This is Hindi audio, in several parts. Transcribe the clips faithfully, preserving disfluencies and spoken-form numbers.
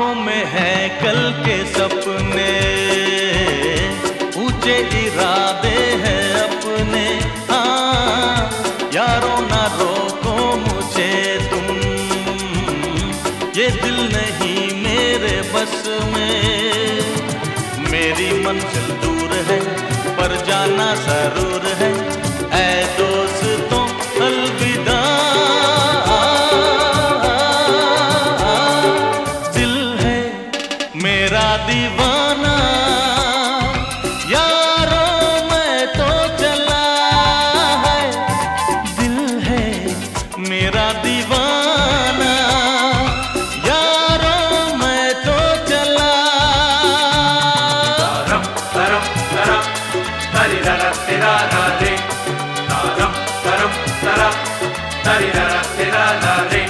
आंखों में है कल के सपने, ऊंचे इरादे हैं अपने। हाँ यारों ना रोको मुझे तुम, ये दिल नहीं मेरे बस में। मेरी मंजिल दूर है पर जाना जरूर है, ऐ दोस्तों अलविदा। दिल है मेरा दीवाना, यारों मैं तो चला है। दिल है मेरा दीवाना, यारों मैं तो चला। तारम तरम तरम तरी ररा तेरा रे, तारम तरम तरम तरी ररा तेरा रे।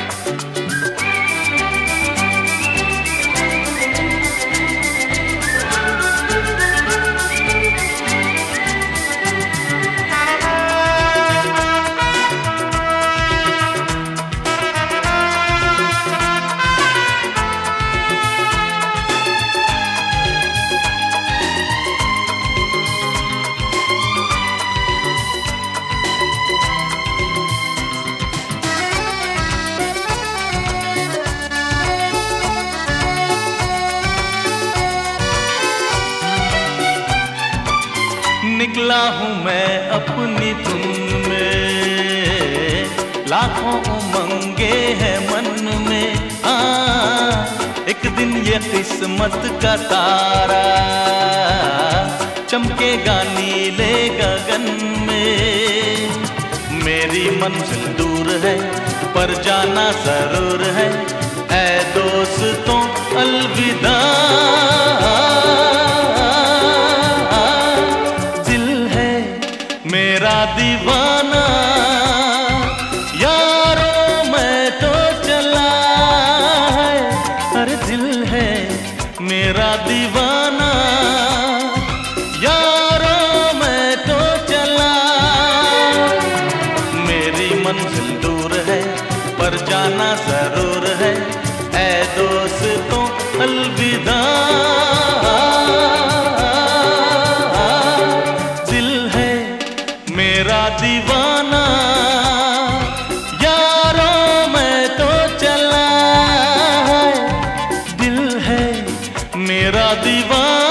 निकला हूँ मैं अपनी धुन में, लाखों उमंगे हैं मन में। हाँ एक दिन ये किस्मत का तारा चमकेगा नीले गगन में। मेरी मंजिल दूर है पर जाना जरूर है, ऐ दोस्तों अलविदा। मेरा दीवाना, यारों मैं तो चला है। अरे दिल है मेरा दीवाना, यारों मैं तो चला। मेरी मंजिल दूर है पर जाना जरूर है, ऐ दोस्तों अलविदा। मेरा दीवाना, यारों मैं तो चला है। दिल है मेरा दीवाना।